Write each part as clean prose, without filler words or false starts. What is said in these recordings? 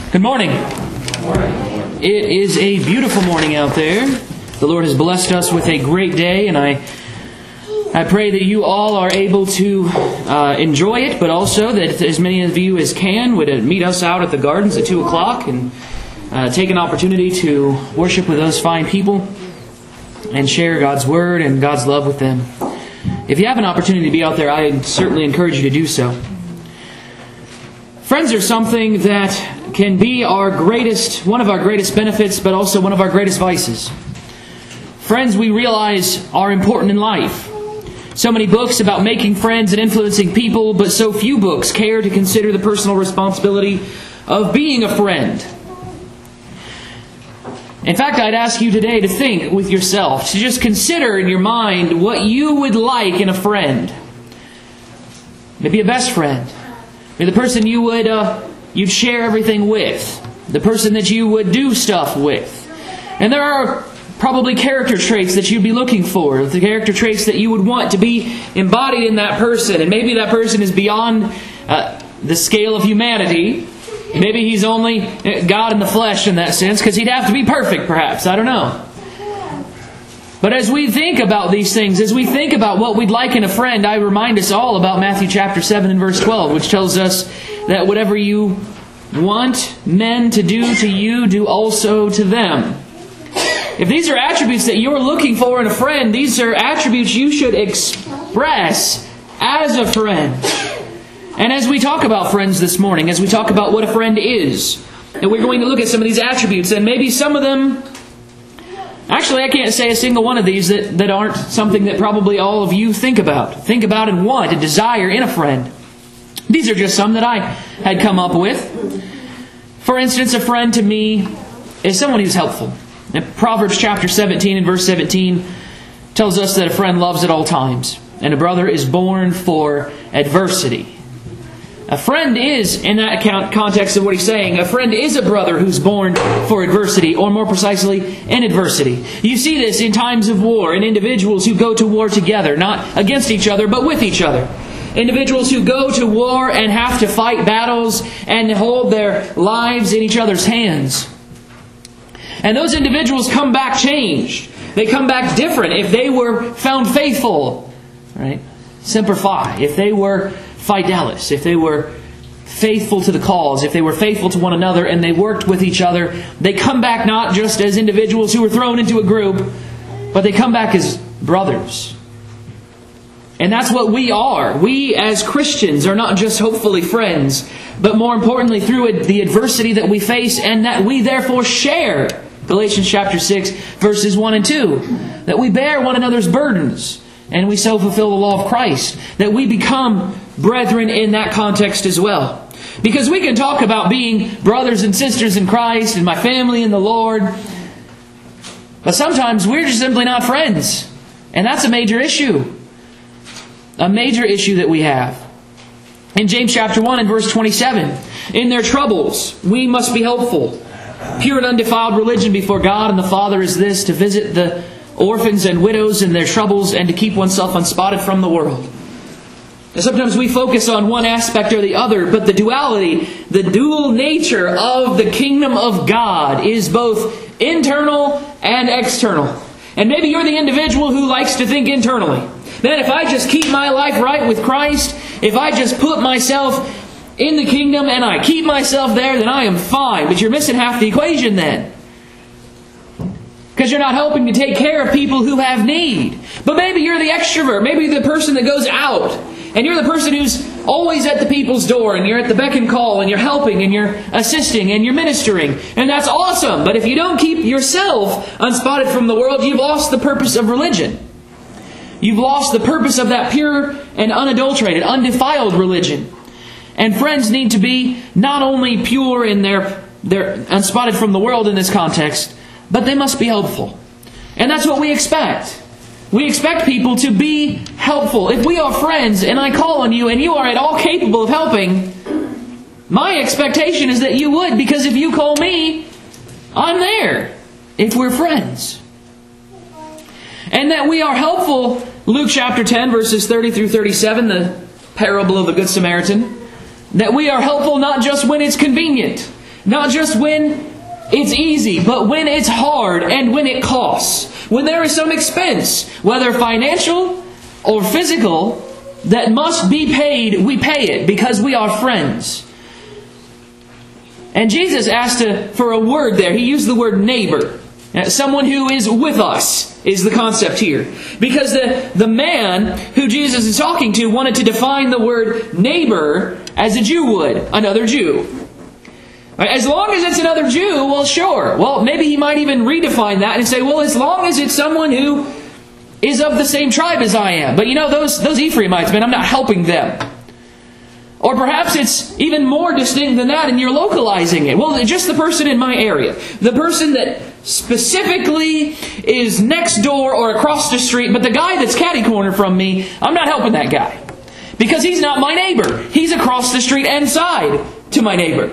Good morning. It is a beautiful morning out there. The Lord has blessed us with a great day, and I pray that you all are able to enjoy it, but also that as many of you as can would meet us out at the gardens at 2 o'clock and take an opportunity to worship with those fine people and share God's Word and God's love with them. If you have an opportunity to be out there, I certainly encourage you to do so. Friends are something that can be one of our greatest benefits, but also one of our greatest vices. Friends, we realize, are important in life. So many books about making friends and influencing people, but so few books care to consider the personal responsibility of being a friend. In fact, I'd ask you today to think with yourself, to just consider in your mind what you would like in a friend. Maybe a best friend. Maybe the person you'd share everything with. The person that you would do stuff with. And there are probably character traits that you'd be looking for. The character traits that you would want to be embodied in that person. And maybe that person is beyond the scale of humanity. Maybe he's only God in the flesh in that sense, because he'd have to be perfect, perhaps. I don't know. But as we think about these things, as we think about what we'd like in a friend, I remind us all about Matthew chapter 7 and verse 12, which tells us that whatever you want men to do to you, do also to them. If these are attributes that you're looking for in a friend, these are attributes you should express as a friend. And as we talk about friends this morning, as we talk about what a friend is, and we're going to look at some of these attributes, and maybe some of them... Actually, I can't say a single one of these that aren't something that probably all of you think about and want and desire in a friend. These are just some that I had come up with. For instance, a friend to me is someone who's helpful. And Proverbs chapter 17 and verse 17 tells us that a friend loves at all times, and a brother is born for adversity. A friend is, in that context of what he's saying, a friend is a brother who's born for adversity, or more precisely, in adversity. You see this in times of war, in individuals who go to war together, not against each other, but with each other. Individuals who go to war and have to fight battles and hold their lives in each other's hands. And those individuals come back changed. They come back different if they were found faithful. Right? Semper Fi. If they were fidelis, if they were faithful to the cause, if they were faithful to one another and they worked with each other, they come back not just as individuals who were thrown into a group, but they come back as brothers. And that's what we are. We as Christians are not just hopefully friends, but more importantly through the adversity that we face, and that we therefore share. Galatians chapter 6 verses 1 and 2. That we bear one another's burdens, and we so fulfill the law of Christ. That we become brethren in that context as well. Because we can talk about being brothers and sisters in Christ and my family in the Lord, but sometimes we're just simply not friends. And that's a major issue. A major issue that we have. In James chapter 1 and verse 27, in their troubles we must be helpful. Pure and undefiled religion before God and the Father is this, to visit the orphans and widows in their troubles, and to keep oneself unspotted from the world. And sometimes we focus on one aspect or the other, but the duality, the dual nature of the kingdom of God is both internal and external. And maybe you're the individual who likes to think internally. That if I just keep my life right with Christ, if I just put myself in the kingdom and I keep myself there, then I am fine. But you're missing half the equation then. Because you're not helping to take care of people who have need. But maybe you're the extrovert. Maybe you're the person that goes out. And you're the person who's always at the people's door. And you're at the beck and call. And you're helping. And you're assisting. And you're ministering. And that's awesome. But if you don't keep yourself unspotted from the world, you've lost the purpose of religion. You've lost the purpose of that pure and unadulterated, undefiled religion. And friends need to be not only pure in their unspotted from the world in this context, but they must be helpful. And that's what we expect. We expect people to be helpful. If we are friends and I call on you and you are at all capable of helping, my expectation is that you would, because if you call me, I'm there. If we're friends. And that we are helpful, Luke chapter 10 verses 30 through 37, the parable of the Good Samaritan. That we are helpful not just when it's convenient. Not just when it's easy, but when it's hard and when it costs. When there is some expense, whether financial or physical, that must be paid, we pay it because we are friends. And Jesus asked for a word there. He used the word neighbor. Someone who is with us is the concept here. Because the man who Jesus is talking to wanted to define the word neighbor as a Jew would, another Jew. As long as it's another Jew, well, sure. Well, maybe he might even redefine that and say, well, as long as it's someone who is of the same tribe as I am. But you know, those Ephraimites, man, I'm not helping them. Or perhaps it's even more distinct than that and you're localizing it. Well, just the person in my area. The person that specifically is next door or across the street, but the guy that's catty-corner from me, I'm not helping that guy. Because he's not my neighbor. He's across the street and side to my neighbor.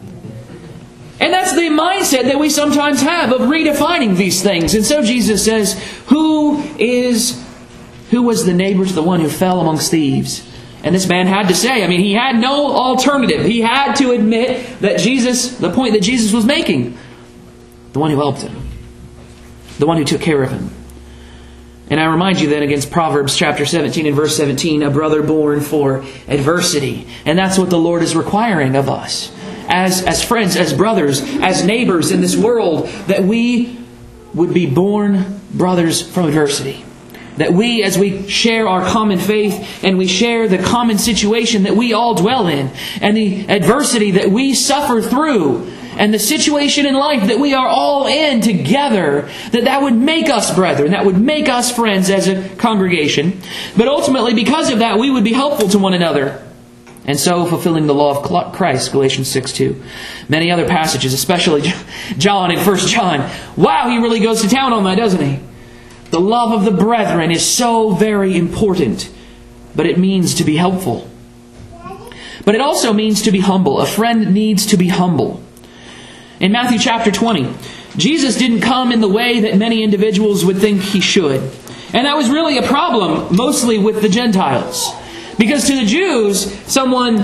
And that's the mindset that we sometimes have of redefining these things. And so Jesus says, who was the neighbor to the one who fell amongst thieves? And this man had to say, he had no alternative. He had to admit that the point that Jesus was making, the one who helped him, the one who took care of him. And I remind you then against Proverbs chapter 17 and verse 17, a brother born for adversity. And that's what the Lord is requiring of us. As friends, as brothers, as neighbors in this world, that we would be born brothers from adversity. That we, as we share our common faith and we share the common situation that we all dwell in, and the adversity that we suffer through, and the situation in life that we are all in together, that would make us brethren, that would make us friends as a congregation. But ultimately, because of that, we would be helpful to one another. And so fulfilling the law of Christ, Galatians 6:2. Many other passages, especially John in 1 John. Wow, he really goes to town on that, doesn't he? The love of the brethren is so very important. But it means to be helpful. But it also means to be humble. A friend needs to be humble. In Matthew chapter 20, Jesus didn't come in the way that many individuals would think He should. And that was really a problem, mostly with the Gentiles. Because to the Jews, someone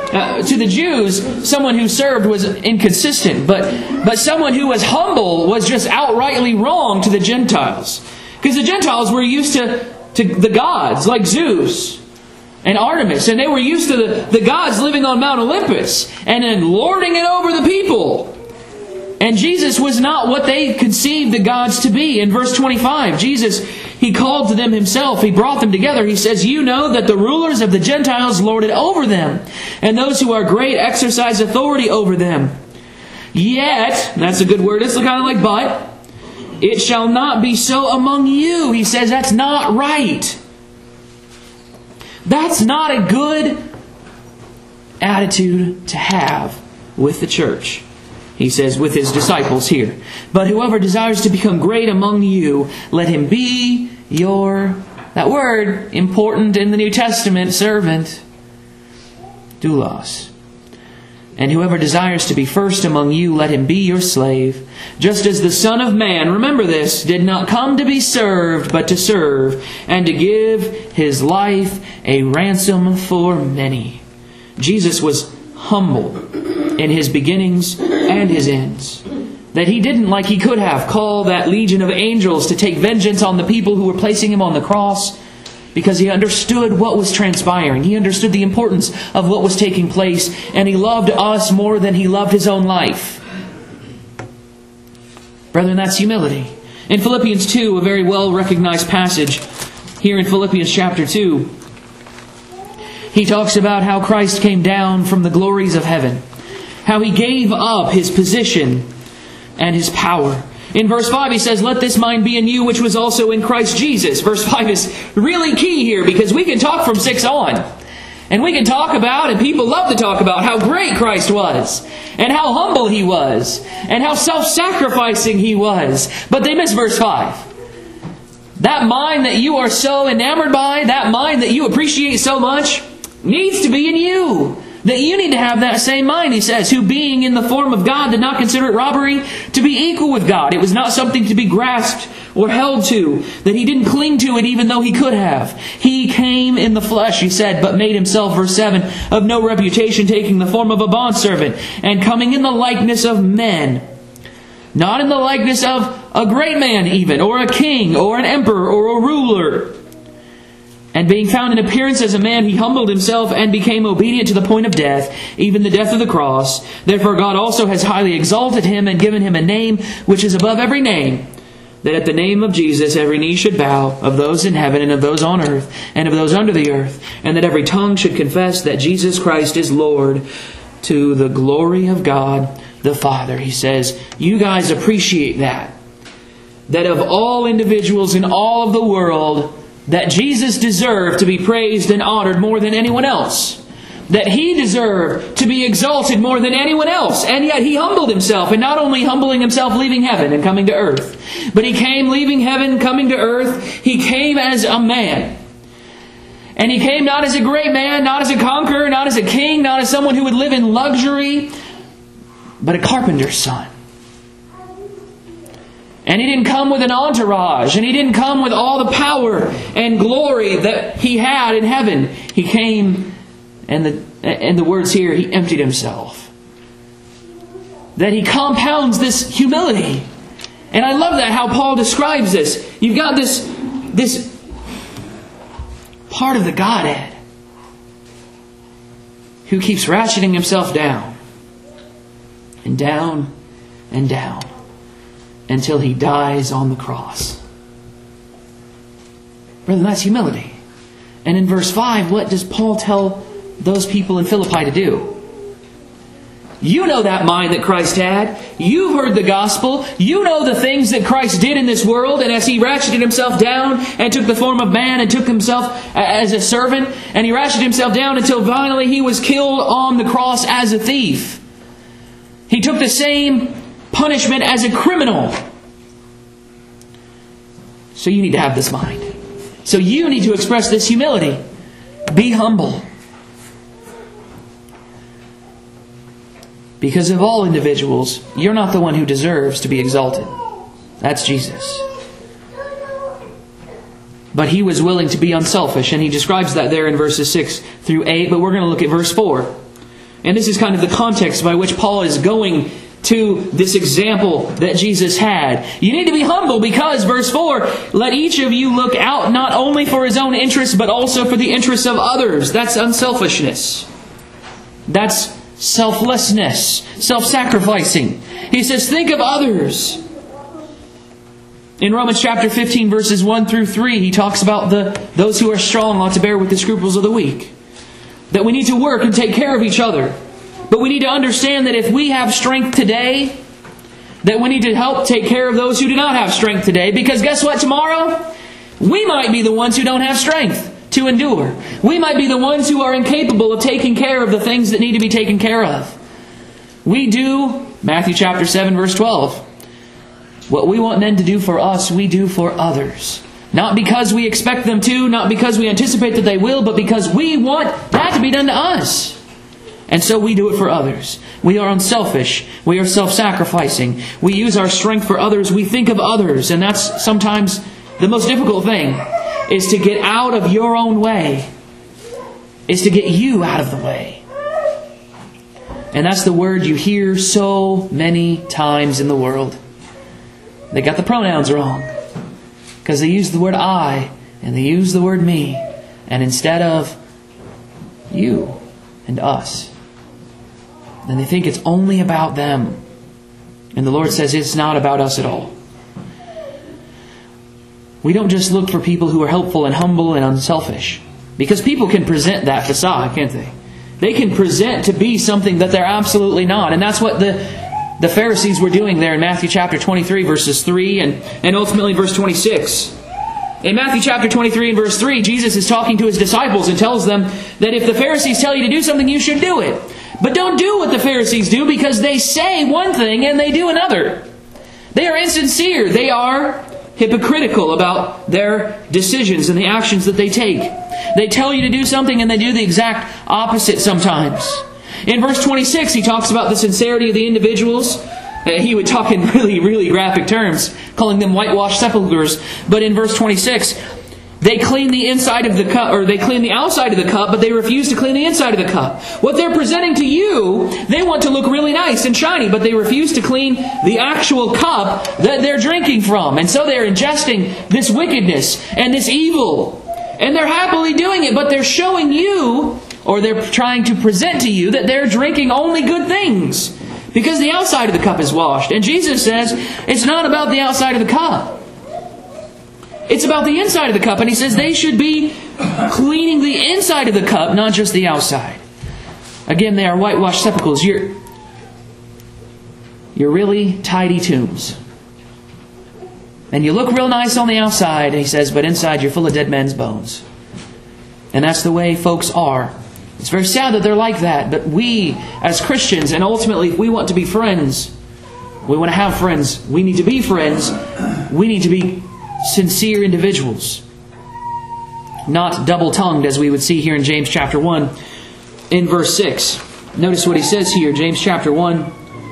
who served was inconsistent, but someone who was humble was just outrightly wrong to the Gentiles. Because the Gentiles were used to the gods like Zeus and Artemis, and they were used to the gods living on Mount Olympus and then lording it over the people. And Jesus was not what they conceived the gods to be. In verse 25, Jesus, He called to them Himself. He brought them together. He says, you know that the rulers of the Gentiles lord it over them, and those who are great exercise authority over them. Yet, that's a good word, it's kind of like but, it shall not be so among you. He says that's not right. That's not a good attitude to have with the church. He says with His disciples here. But whoever desires to become great among you, let him be your, that word, important in the New Testament, servant, doulos. And whoever desires to be first among you, let him be your slave. Just as the Son of Man, remember this, did not come to be served, but to serve, and to give His life a ransom for many. Jesus was humble in His beginnings and His ends. That He didn't, like He could have, call that legion of angels to take vengeance on the people who were placing Him on the cross, because He understood what was transpiring. He understood the importance of what was taking place, and He loved us more than He loved His own life. Brethren, that's humility. In Philippians 2, a very well-recognized passage, here in Philippians chapter 2, he talks about how Christ came down from the glories of heaven, how He gave up His position and His power. In verse 5 he says, let this mind be in you which was also in Christ Jesus. Verse 5 is really key here, because we can talk from 6 on. And we can talk about, and people love to talk about, how great Christ was, and how humble He was, and how self-sacrificing He was. But they miss verse 5. That mind that you are so enamored by, that mind that you appreciate so much, needs to be in you. That you need to have that same mind, he says, who being in the form of God did not consider it robbery to be equal with God. It was not something to be grasped or held to, that He didn't cling to it even though He could have. He came in the flesh, He said, but made Himself, verse 7, of no reputation, taking the form of a bondservant, and coming in the likeness of men. Not in the likeness of a great man even, or a king, or an emperor, or a ruler. And being found in appearance as a man, He humbled Himself and became obedient to the point of death, even the death of the cross. Therefore God also has highly exalted Him and given Him a name which is above every name, that at the name of Jesus every knee should bow, of those in heaven and of those on earth and of those under the earth, and that every tongue should confess that Jesus Christ is Lord, to the glory of God the Father. He says, you guys appreciate that. That of all individuals in all of the world, that Jesus deserved to be praised and honored more than anyone else. That He deserved to be exalted more than anyone else. And yet He humbled Himself. And not only humbling Himself, leaving heaven and coming to earth. But He came leaving heaven, coming to earth. He came as a man. And He came not as a great man, not as a conqueror, not as a king, not as someone who would live in luxury, but a carpenter's son. And He didn't come with an entourage. And He didn't come with all the power and glory that He had in heaven. He came, and the words here, He emptied Himself. That He compounds this humility. And I love that, how Paul describes this. You've got this part of the Godhead who keeps ratcheting Himself down. And down and down. Until He dies on the cross. Brethren, that's humility. And in verse 5, what does Paul tell those people in Philippi to do? You know that mind that Christ had. You've heard the gospel. You know the things that Christ did in this world. And as He ratcheted Himself down and took the form of man and took Himself as a servant, and He ratcheted Himself down until finally He was killed on the cross as a thief. He took the same punishment as a criminal. So you need to have this mind. So you need to express this humility. Be humble. Because of all individuals, you're not the one who deserves to be exalted. That's Jesus. But He was willing to be unselfish, and He describes that there in verses 6 through 8. But we're going to look at verse 4. And this is kind of the context by which Paul is going to this example that Jesus had. You need to be humble because, verse 4, let each of you look out not only for his own interests, but also for the interests of others. That's unselfishness. That's selflessness, self-sacrificing. He says, think of others. In Romans chapter 15, verses 1 through 3, he talks about those who are strong ought to bear with the scruples of the weak. That we need to work and take care of each other. But we need to understand that if we have strength today, that we need to help take care of those who do not have strength today. Because guess what? Tomorrow, we might be the ones who don't have strength to endure. We might be the ones who are incapable of taking care of the things that need to be taken care of. We do, Matthew chapter 7, verse 12. What we want men to do for us, we do for others. Not because we expect them to, not because we anticipate that they will, but because we want that to be done to us. And so we do it for others. We are unselfish. We are self-sacrificing. We use our strength for others. We think of others. And that's sometimes the most difficult thing, is to get out of your own way. Is to get you out of the way. And that's the word you hear so many times in the world. They got the pronouns wrong. Because they use the word I and they use the word me. And instead of you and us. Then they think it's only about them. And the Lord says it's not about us at all. We don't just look for people who are helpful and humble and unselfish. Because people can present that facade, can't they? They can present to be something that they're absolutely not. And that's what the Pharisees were doing there in Matthew chapter 23, verses 3 and ultimately verse 26. In Matthew chapter 23 and verse 3, Jesus is talking to His disciples and tells them that if the Pharisees tell you to do something, you should do it. But don't do what the Pharisees do, because they say one thing and they do another. They are insincere. They are hypocritical about their decisions and the actions that they take. They tell you to do something and they do the exact opposite sometimes. In verse 26, he talks about the sincerity of the individuals. He would talk in really, really graphic terms, calling them whitewashed sepulchres. But in verse 26, they clean the inside of the cup, or they clean the outside of the cup, but they refuse to clean the inside of the cup. What they're presenting to you, they want to look really nice and shiny, but they refuse to clean the actual cup that they're drinking from. And so they're ingesting this wickedness and this evil. And they're happily doing it, but they're showing you, or they're trying to present to you, that they're drinking only good things, because the outside of the cup is washed. And Jesus says it's not about the outside of the cup. It's about the inside of the cup. And He says they should be cleaning the inside of the cup, not just the outside. Again, they are whitewashed sepulchres. You're really tidy tombs. And you look real nice on the outside, He says, but inside you're full of dead men's bones. And that's the way folks are. It's very sad that they're like that. But we, as Christians, and ultimately if we want to be friends, we want to have friends, we need to be friends, we need to be sincere individuals, not double-tongued, as we would see here in James chapter 1 in verse 6. Notice what he says here, James chapter 1.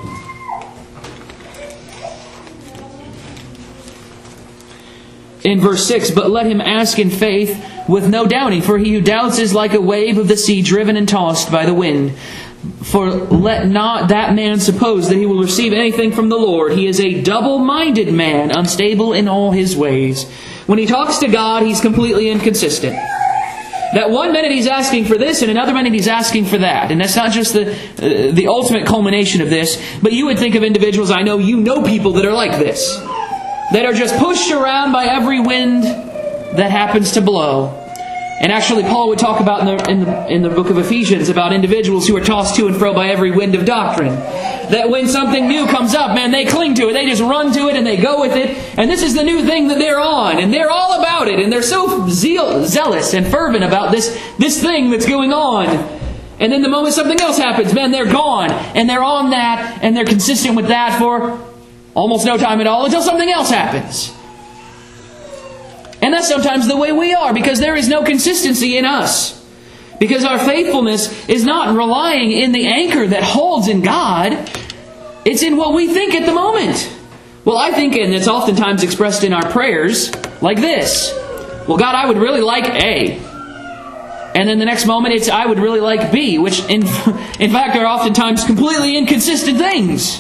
In verse 6, but let him ask in faith with no doubting, for he who doubts is like a wave of the sea driven and tossed by the wind. For let not that man suppose that he will receive anything from the Lord. He is a double-minded man, unstable in all his ways. When he talks to God, he's completely inconsistent. That one minute he's asking for this, and another minute he's asking for that. And that's not just the ultimate culmination of this, but you would think of individuals, I know you know people that are like this, that are just pushed around by every wind that happens to blow. And actually, Paul would talk about in the book of Ephesians about individuals who are tossed to and fro by every wind of doctrine. That when something new comes up, man, they cling to it. They just run to it and they go with it. And this is the new thing that they're on. And they're all about it. And they're so zealous and fervent about this thing that's going on. And then the moment something else happens, man, they're gone. And they're on that. And they're consistent with that for almost no time at all until something else happens. And that's sometimes the way we are, because there is no consistency in us. Because our faithfulness is not relying in the anchor that holds in God. It's in what we think at the moment. Well, I think, and it's oftentimes expressed in our prayers, like this. Well, God, I would really like A. And then the next moment it's, I would really like B, which in fact are oftentimes completely inconsistent things.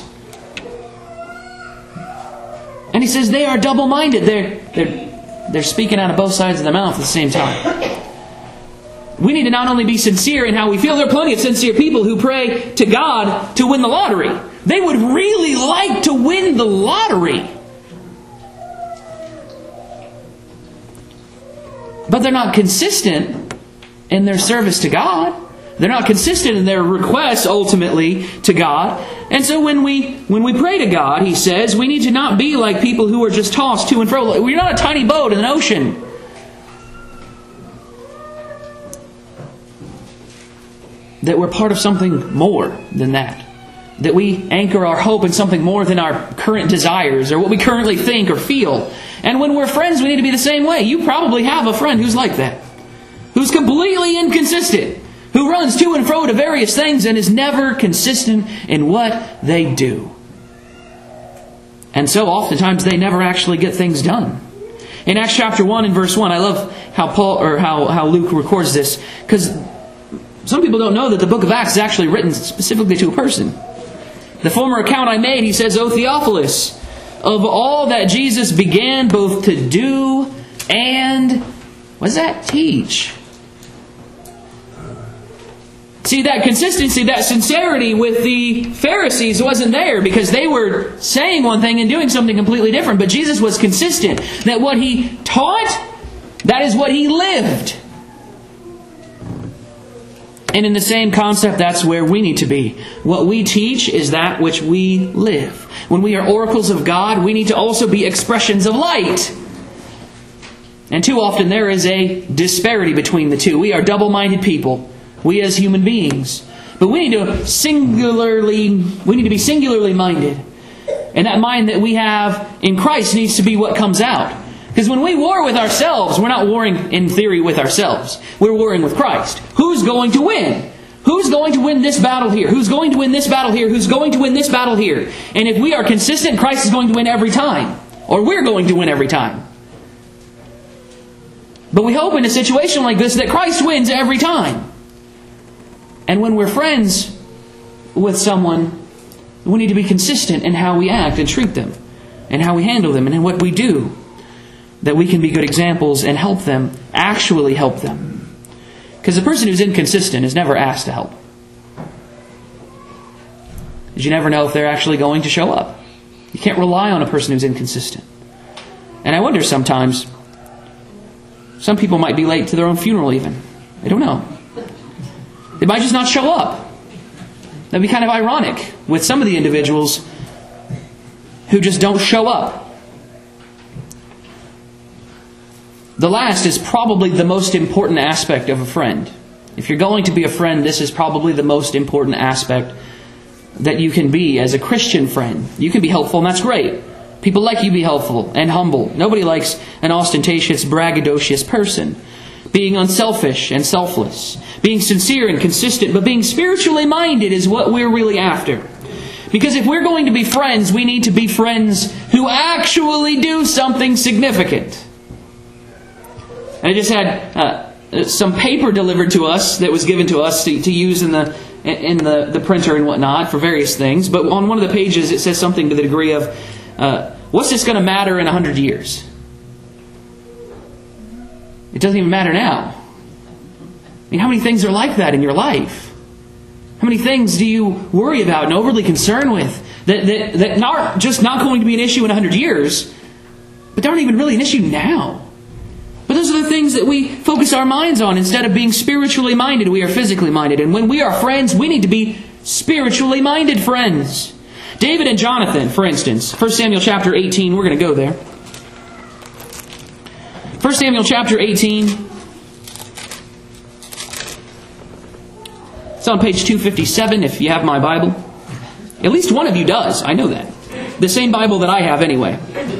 And he says they are double-minded. They're speaking out of both sides of their mouth at the same time. We need to not only be sincere in how we feel. There are plenty of sincere people who pray to God to win the lottery. They would really like to win the lottery. But they're not consistent in their service to God. They're not consistent in their requests ultimately to God. And so when we pray to God, he says, we need to not be like people who are just tossed to and fro. We're not a tiny boat in an ocean. That we're part of something more than that. That we anchor our hope in something more than our current desires or what we currently think or feel. And when we're friends, we need to be the same way. You probably have a friend who's like that. Who's completely inconsistent. Who runs to and fro to various things and is never consistent in what they do. And so oftentimes they never actually get things done. In Acts chapter 1 and verse 1, I love how how Luke records this, because some people don't know that the book of Acts is actually written specifically to a person. The former account I made, he says, O Theophilus, of all that Jesus began both to do and, what does that teach? See, that consistency, that sincerity with the Pharisees wasn't there because they were saying one thing and doing something completely different. But Jesus was consistent that what He taught, that is what He lived. And in the same concept, that's where we need to be. What we teach is that which we live. When we are oracles of God, we need to also be expressions of light. And too often there is a disparity between the two. We are double-minded people. We as human beings. But we need to be singularly minded. And that mind that we have in Christ needs to be what comes out. Because when we war with ourselves, we're not warring in theory with ourselves. We're warring with Christ. Who's going to win? Who's going to win this battle here? Who's going to win this battle here? Who's going to win this battle here? And if we are consistent, Christ is going to win every time. Or we're going to win every time. But we hope in a situation like this that Christ wins every time. And when we're friends with someone, we need to be consistent in how we act and treat them, and how we handle them, and in what we do, that we can be good examples and help them, actually help them. Because the person who's inconsistent is never asked to help. Because you never know if they're actually going to show up. You can't rely on a person who's inconsistent. And I wonder sometimes, some people might be late to their own funeral even. I don't know. They might just not show up. That'd be kind of ironic with some of the individuals who just don't show up. The last is probably the most important aspect of a friend. If you're going to be a friend, this is probably the most important aspect that you can be as a Christian friend. You can be helpful, and that's great. People like you be helpful and humble. Nobody likes an ostentatious, braggadocious person. Being unselfish and selfless. Being sincere and consistent, but being spiritually minded is what we're really after. Because if we're going to be friends, we need to be friends who actually do something significant. And I just had some paper delivered to us that was given to us to use in the printer and whatnot for various things. But on one of the pages it says something to the degree of, what's this going to matter in 100 years? It doesn't even matter now. I mean, how many things are like that in your life? How many things do you worry about and overly concerned with that are just not going to be an issue in 100 years, but they aren't even really an issue now? But those are the things that we focus our minds on. Instead of being spiritually minded, we are physically minded. And when we are friends, we need to be spiritually minded friends. David and Jonathan, for instance, 1 Samuel chapter 18, we're going to go there. 1 Samuel chapter 18. It's on page 257 if you have my Bible. At least one of you does. I know that. The same Bible that I have anyway.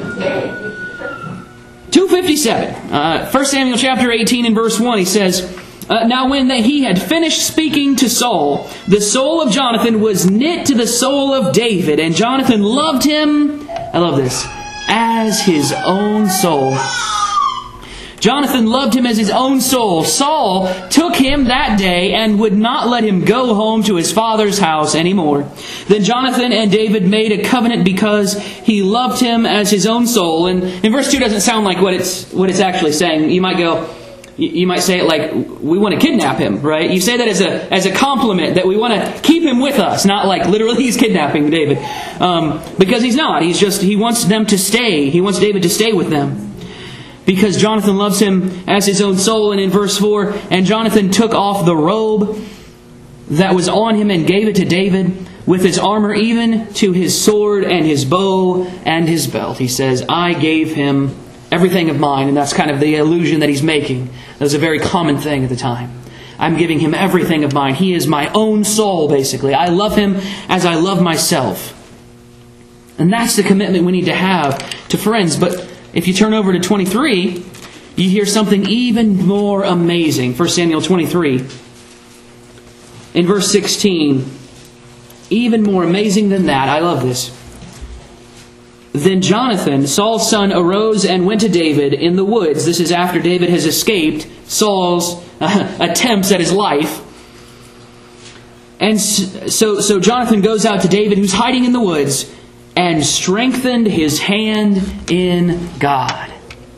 257. 1 Samuel chapter 18 and verse 1, he says, now when he had finished speaking to Saul, the soul of Jonathan was knit to the soul of David, and Jonathan loved him, I love this, as his own soul. Jonathan loved him as his own soul. Saul took him that day and would not let him go home to his father's house anymore. Then Jonathan and David made a covenant because he loved him as his own soul. And verse 2 doesn't sound like what it's actually saying. You might say it like, we want to kidnap him, right? You say that as a compliment, that we want to keep him with us, not like literally he's kidnapping David. Because he's not. He wants them to stay. He wants David to stay with them. Because Jonathan loves him as his own soul. And in verse 4, and Jonathan took off the robe that was on him and gave it to David with his armor, even to his sword and his bow and his belt. He says, I gave him everything of mine. And that's kind of the allusion that he's making. That was a very common thing at the time. I'm giving him everything of mine. He is my own soul, basically. I love him as I love myself. And that's the commitment we need to have to friends. But if you turn over to 23, you hear something even more amazing. 1 Samuel 23. In verse 16. Even more amazing than that. I love this. Then Jonathan, Saul's son, arose and went to David in the woods. This is after David has escaped Saul's attempts at his life. And so Jonathan goes out to David, who's hiding in the woods, and strengthened his hand in God.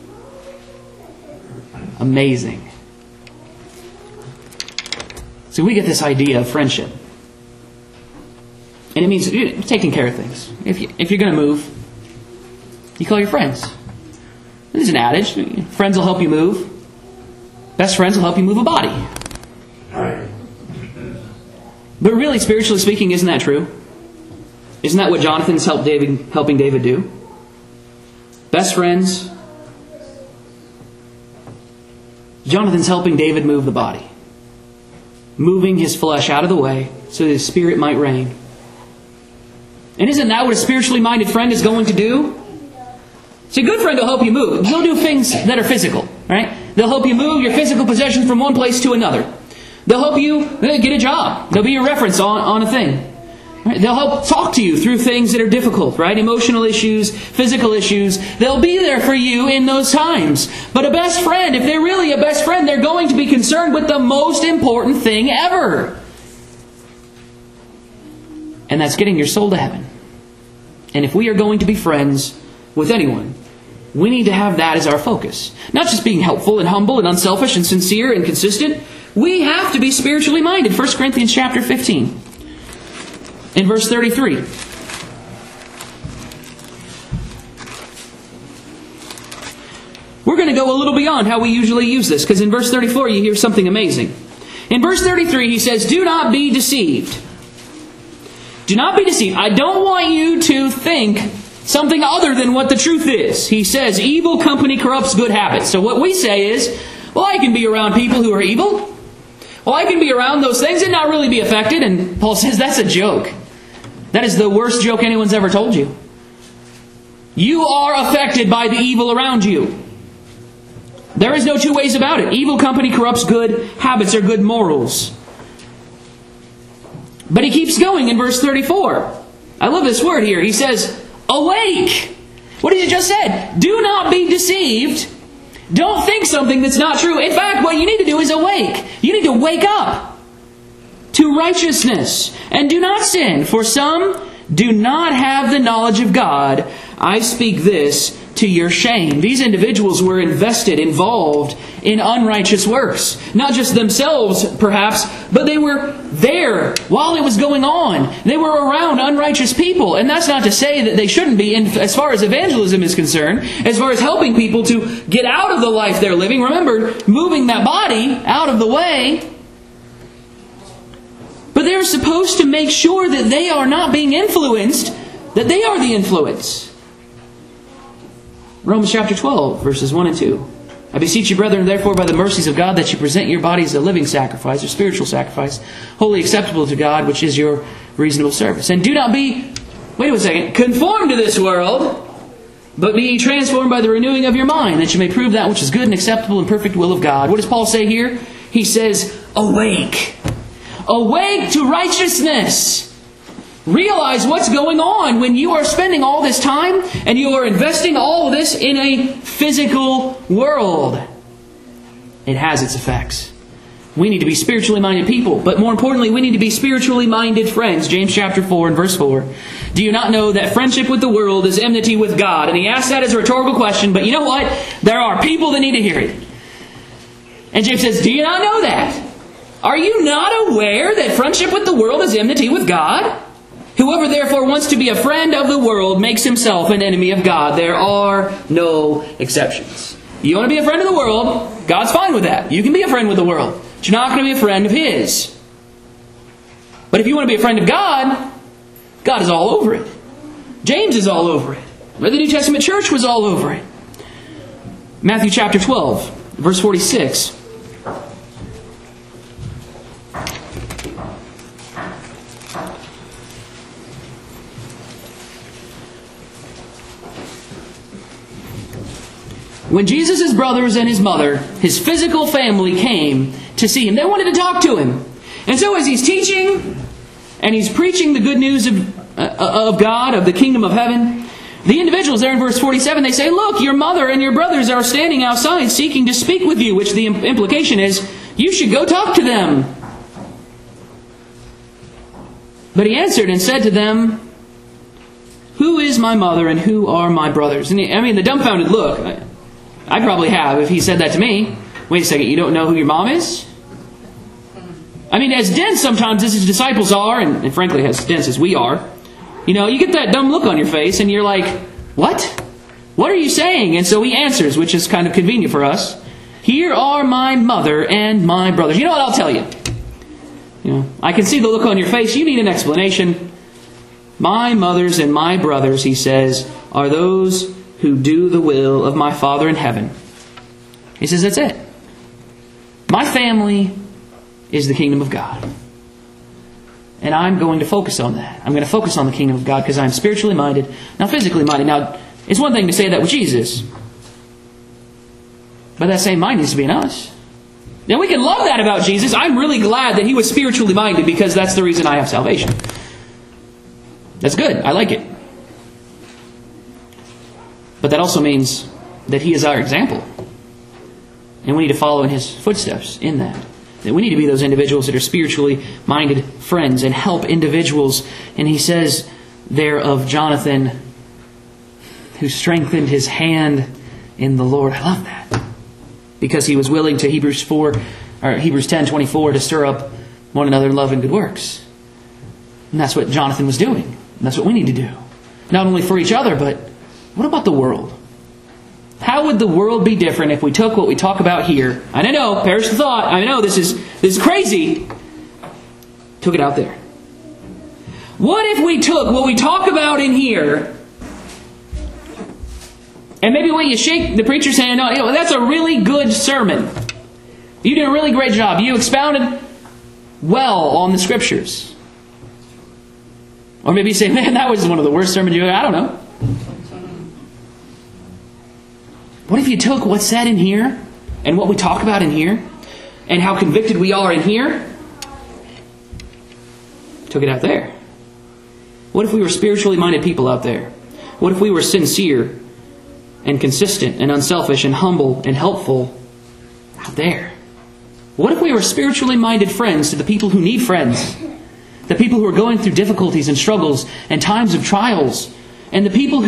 Amazing. So we get this idea of friendship. And it means taking care of things. If you're going to move, you call your friends. There's an adage. Friends will help you move. Best friends will help you move a body. But really, spiritually speaking, isn't that true? Isn't that what Jonathan's helping David do? Best friends. Jonathan's helping David move the body. Moving his flesh out of the way so that his spirit might reign. And isn't that what a spiritually minded friend is going to do? See, a good friend will help you move. They'll do things that are physical, right? They'll help you move your physical possessions from one place to another. They'll help you get a job. They'll be your reference on a thing. Right? They'll help talk to you through things that are difficult, right? Emotional issues, physical issues. They'll be there for you in those times. But a best friend, if they're really a best friend, they're going to be concerned with the most important thing ever. And that's getting your soul to heaven. And if we are going to be friends with anyone, we need to have that as our focus. Not just being helpful and humble and unselfish and sincere and consistent. We have to be spiritually minded. 1 Corinthians chapter 15. In verse 33. We're going to go a little beyond how we usually use this, because in verse 34 you hear something amazing. In verse 33 he says, do not be deceived. Do not be deceived. I don't want you to think something other than what the truth is. He says, evil company corrupts good habits. So what we say is, well, I can be around people who are evil. Well, I can be around those things and not really be affected. And Paul says, that's a joke. That is the worst joke anyone's ever told you. You are affected by the evil around you. There is no two ways about it. Evil company corrupts good habits or good morals. But he keeps going in verse 34. I love this word here. He says, awake. What did he just said? Do not be deceived. Don't think something that's not true. In fact, what you need to do is awake. You need to wake up to righteousness. And do not sin, for some do not have the knowledge of God. I speak this to your shame. These individuals were involved in unrighteous works. Not just themselves, perhaps, but they were there while it was going on. They were around unrighteous people. And that's not to say that they shouldn't be, as far as evangelism is concerned, as far as helping people to get out of the life they're living. Remember, moving that body out of the way. But they're supposed to make sure that they are not being influenced, that they are the influence. Romans chapter 12, verses 1 and 2. I beseech you, brethren, therefore, by the mercies of God, that you present your bodies a living sacrifice, or spiritual sacrifice, wholly acceptable to God, which is your reasonable service. And do not be, conformed to this world, but be ye transformed by the renewing of your mind, that you may prove that which is good and acceptable and perfect will of God. What does Paul say here? He says, awake. Awake to righteousness. Realize what's going on when you are spending all this time and you are investing all of this in a physical world. It has its effects. We need to be spiritually minded people, but more importantly, we need to be spiritually minded friends. James chapter 4 and verse 4. Do you not know that friendship with the world is enmity with God? And he asked that as a rhetorical question, but you know what? There are people that need to hear it. And James says, do you not know that? Are you not aware that friendship with the world is enmity with God? Whoever therefore wants to be a friend of the world makes himself an enemy of God. There are no exceptions. You want to be a friend of the world, God's fine with that. You can be a friend with the world, but you're not going to be a friend of His. But if you want to be a friend of God, God is all over it. James is all over it. The New Testament church was all over it. Matthew chapter 12, verse 46. When Jesus' brothers and his mother, his physical family, came to see him, they wanted to talk to him. And so as he's teaching and he's preaching the good news of God, of the kingdom of heaven, the individuals there in verse 47, they say, look, your mother and your brothers are standing outside seeking to speak with you, which the implication is, you should go talk to them. But he answered and said to them, who is my mother and who are my brothers? And the dumbfounded look, I'd probably have if he said that to me. Wait a second, you don't know who your mom is? As dense sometimes as his disciples are, and frankly as dense as we are, you get that dumb look on your face and you're like, what? What are you saying? And so he answers, which is kind of convenient for us. Here are my mother and my brothers. You know what, I'll tell you. I can see the look on your face. You need an explanation. My mothers and my brothers, he says, are those who do the will of my Father in heaven. He says, that's it. My family is the kingdom of God. And I'm going to focus on that. I'm going to focus on the kingdom of God because I'm spiritually minded, not physically minded. Now, it's one thing to say that with Jesus, but that same mind needs to be in us. Now we can love that about Jesus. I'm really glad that He was spiritually minded, because that's the reason I have salvation. That's good. I like it. But that also means that He is our example. And we need to follow in His footsteps in that. That we need to be those individuals that are spiritually minded friends and help individuals. And he says there of Jonathan, who strengthened his hand in the Lord. I love that. Because he was willing to, Hebrews 10:24, to stir up one another in love and good works. And that's what Jonathan was doing. And that's what we need to do. Not only for each other, but what about the world? How would the world be different if we took what we talk about here? And I know, perish the thought, I know this is crazy. Took it out there. What if we took what we talk about in here, and maybe when you shake the preacher's hand, oh, that's a really good sermon. You did a really great job. You expounded well on the Scriptures. Or maybe you say, man, that was one of the worst sermons you ever. I don't know. What if you took what's said in here and what we talk about in here and how convicted we are in here, took it out there? What if we were spiritually minded people out there? What if we were sincere and consistent and unselfish and humble and helpful out there? What if we were spiritually minded friends to the people who need friends? The people who are going through difficulties and struggles and times of trials, and the people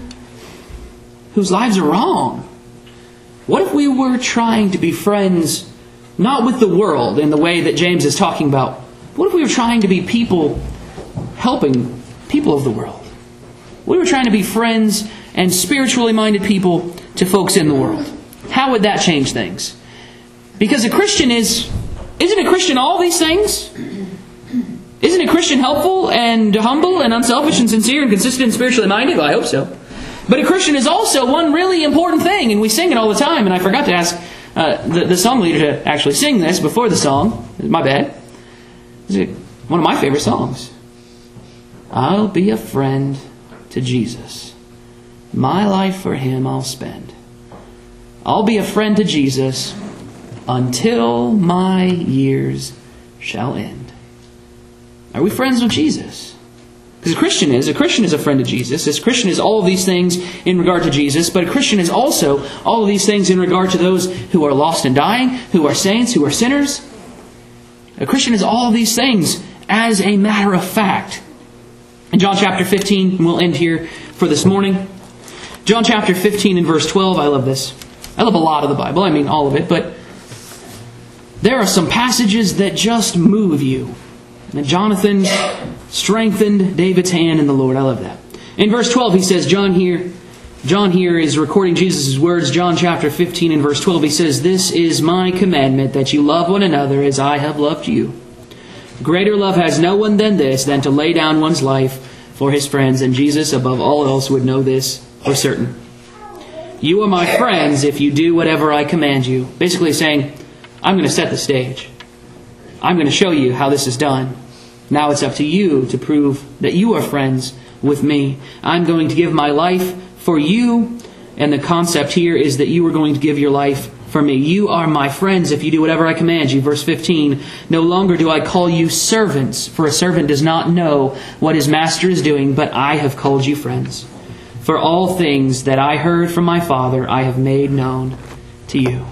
whose lives are wrong? What if we were trying to be friends, not with the world in the way that James is talking about? What if we were trying to be people helping people of the world? We were trying to be friends and spiritually minded people to folks in the world. How would that change things? Because a Christian isn't a Christian all these things? Isn't a Christian helpful and humble and unselfish and sincere and consistent and spiritually minded? Well, I hope so. But a Christian is also one really important thing, and we sing it all the time, and I forgot to ask the song leader to actually sing this before the song. My bad. It's one of my favorite songs. I'll be a friend to Jesus. My life for Him I'll spend. I'll be a friend to Jesus until my years shall end. Are we friends with Jesus? Because a Christian is a friend of Jesus. A Christian is all of these things in regard to Jesus, but a Christian is also all of these things in regard to those who are lost and dying, who are saints, who are sinners. A Christian is all of these things as a matter of fact. In John chapter 15, and we'll end here for this morning. John chapter 15 and verse 12, I love this. I love a lot of the Bible, I mean all of it, but there are some passages that just move you. And Jonathan strengthened David's hand in the Lord. I love that. In verse 12 he says, John here is recording Jesus' words. John chapter 15 and verse 12 he says, "This is my commandment, that you love one another as I have loved you. Greater love has no one than this, than to lay down one's life for his friends." And Jesus above all else would know this for certain. You are my friends if you do whatever I command you. Basically saying, I'm going to set the stage. I'm going to show you how this is done. Now it's up to you to prove that you are friends with me. I'm going to give my life for you. And the concept here is that you are going to give your life for me. You are my friends if you do whatever I command you. Verse 15, "No longer do I call you servants, for a servant does not know what his master is doing, but I have called you friends. For all things that I heard from my Father, I have made known to you."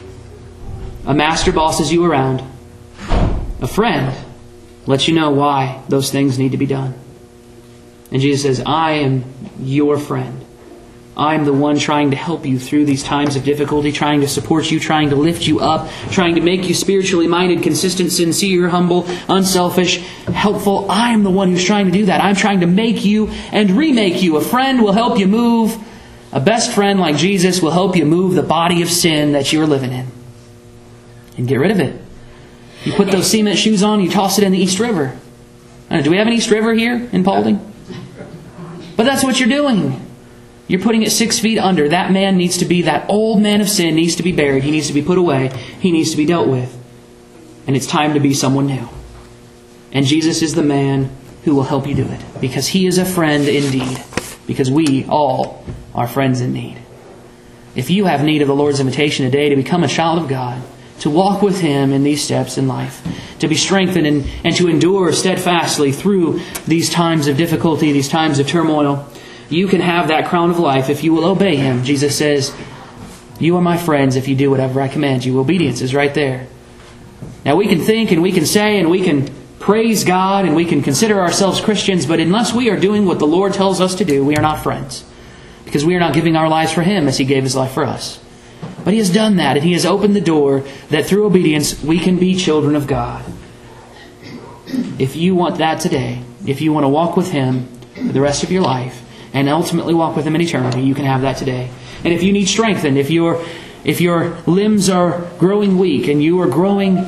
A master bosses you around. A friend lets you know why those things need to be done. And Jesus says, I am your friend. I'm the one trying to help you through these times of difficulty, trying to support you, trying to lift you up, trying to make you spiritually minded, consistent, sincere, humble, unselfish, helpful. I am the one who's trying to do that. I'm trying to make you and remake you. A friend will help you move. A best friend like Jesus will help you move the body of sin that you're living in. And get rid of it. You put those cement shoes on, you toss it in the East River. Do we have an East River here in Paulding? But that's what you're doing. You're putting it 6 feet under. That man needs to be, that old man of sin needs to be buried. He needs to be put away. He needs to be dealt with. And it's time to be someone new. And Jesus is the man who will help you do it. Because He is a friend indeed. Because we all are friends in need. If you have need of the Lord's invitation today to become a child of God, to walk with Him in these steps in life, to be strengthened and to endure steadfastly through these times of difficulty, these times of turmoil, you can have that crown of life if you will obey Him. Jesus says, "You are my friends if you do whatever I command you." Obedience is right there. Now we can think and we can say and we can praise God and we can consider ourselves Christians, but unless we are doing what the Lord tells us to do, we are not friends. Because we are not giving our lives for Him as He gave His life for us. But He has done that, and He has opened the door that through obedience we can be children of God. If you want that today, if you want to walk with Him for the rest of your life, and ultimately walk with Him in eternity, you can have that today. And if you need strengthened, if your limbs are growing weak, and you are growing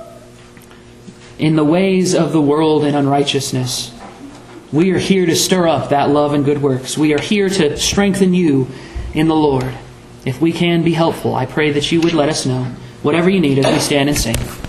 in the ways of the world and unrighteousness, we are here to stir up that love and good works. We are here to strengthen you in the Lord. If we can be helpful, I pray that you would let us know whatever you need as we stand and sing.